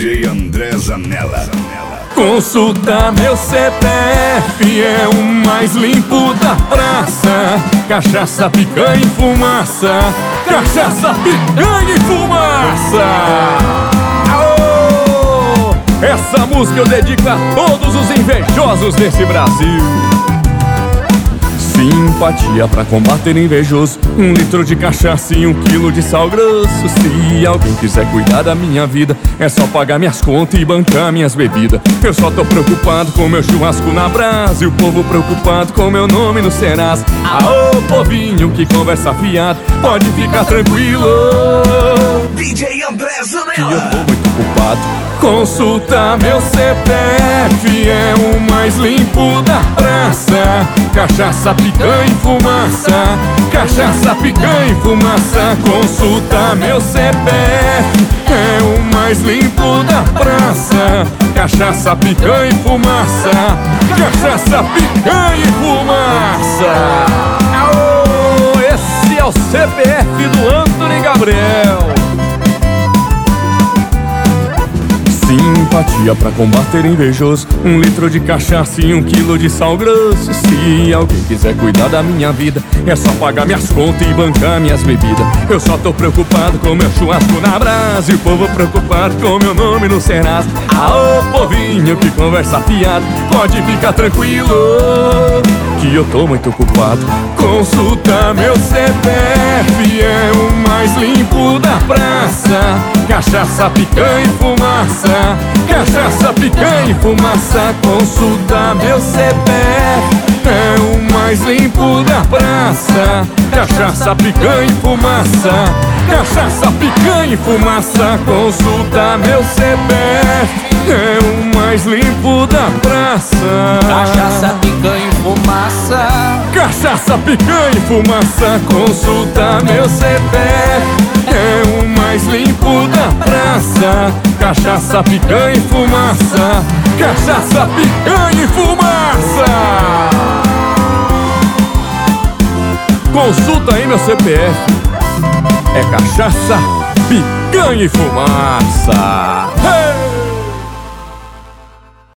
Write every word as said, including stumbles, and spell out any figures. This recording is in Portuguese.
J André Zanella. Consulta meu C P F, é o mais limpo da praça. Cachaça, picanha e fumaça. Cachaça, picanha e fumaça. Aô! Essa música eu dedico a todos os invejosos desse Brasil. Simpatia pra combater invejoso, um litro de cachaça e um quilo de sal grosso. Se alguém quiser cuidar da minha vida, é só pagar minhas contas e bancar minhas bebidas. Eu só tô preocupado com meu churrasco na brasa e o povo preocupado com meu nome no Serasa. Aô, povinho que conversa fiado, pode ficar tranquilo, D J André Zanella, que eu tô muito culpado. Consulta meu C P F, é o mais limpo da praça. Cachaça, picanha e fumaça. Cachaça, picanha e fumaça. Consulta meu C P F, é o mais limpo da praça. Cachaça, picanha e fumaça. Cachaça, picanha e fumaça. Aô, esse é o C P F do Antony Gabriel. Simpatia pra combater invejoso, um litro de cachaça e um quilo de sal grosso. Se alguém quiser cuidar da minha vida, é só pagar minhas contas e bancar minhas bebidas. Eu só tô preocupado com meu churrasco na brasa e o povo preocupado com meu nome no Serasa. Aô, povinho que conversa fiado, pode ficar tranquilo, que eu tô muito ocupado. Consulta meu C P F, é o mais limpo da praça. Cachaça, picanha e fumaça. Cachaça, picanha e fumaça. Consulta meu C P F, é o mais limpo da praça. Cachaça, picanha e fumaça. Cachaça, picanha e fumaça. Consulta meu C P F, é o mais limpo da praça. Cachaça, picanha e fumaça. Cachaça, picanha e fumaça. Consulta meu C P F, é o mais limpo da praça. Cachaça, picanha e fumaça. Cachaça, picanha e fumaça. Consulta aí meu C P F, é cachaça, picanha e fumaça.